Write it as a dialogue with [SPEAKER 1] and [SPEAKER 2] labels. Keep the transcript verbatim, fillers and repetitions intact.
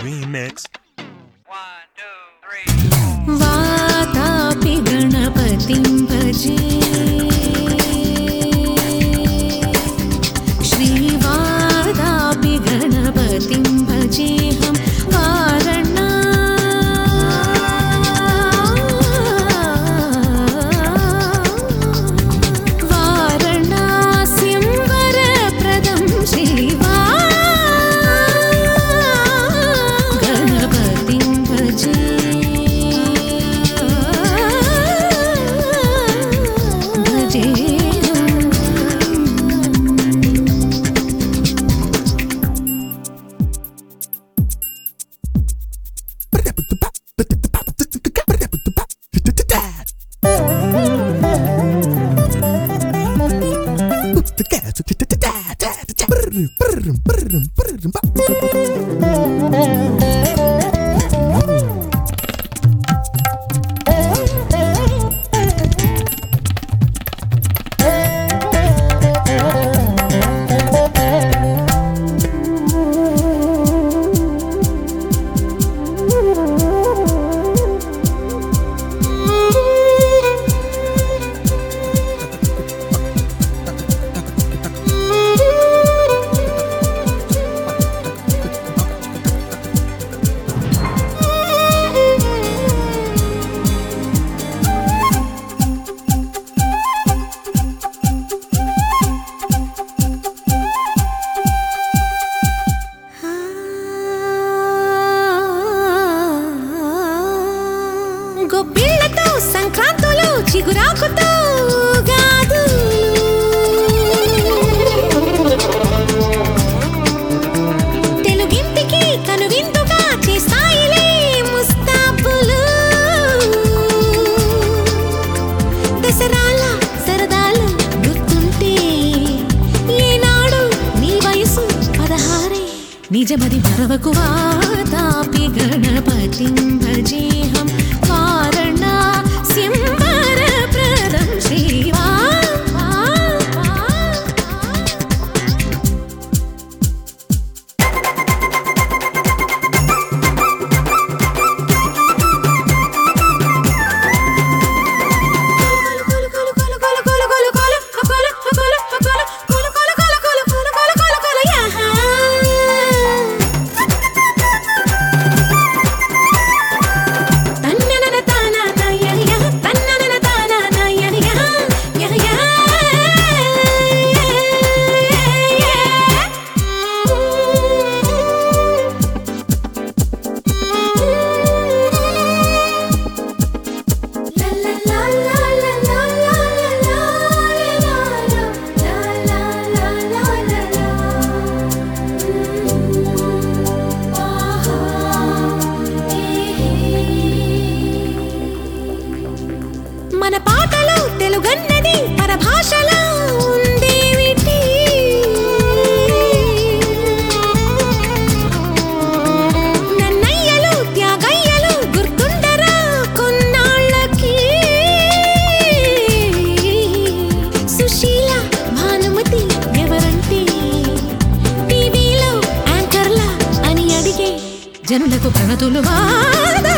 [SPEAKER 1] remix.
[SPEAKER 2] One, two, three, four.
[SPEAKER 3] Vatapi गणपतिं भजे श्रीवादापि गणपतिं भजेऽहं वारणा वारणास्यं वरप्रदं श्रीवा गणपतिं भजे గొబ్బిళ్ళతో సంక్రాంతులు చిగురాకుతో గాదు తెలుగింటికి కనువిందుగా చేస్తాయిలే ముస్తాబులు దసరాల సరదాలు గుర్తుంటే ఏనాడు నీ వయసు పదహారే నిజమది మరవకు వాతాపి గణపతిం భజేహం वारणास्यं वरप्रदं श्रीवा మన పాటలో తెలుగన్నది పరభాషలో ఉందేమిటి నన్నయ్యలు త్యాగయ్యలు గుర్తుండరా కొన్నాళ్ళకి సుశీల భానుమతి ఎవరంటే టీవీలో యాంకర్లా అని అడిగే జనులకు ప్రణతులు వాదా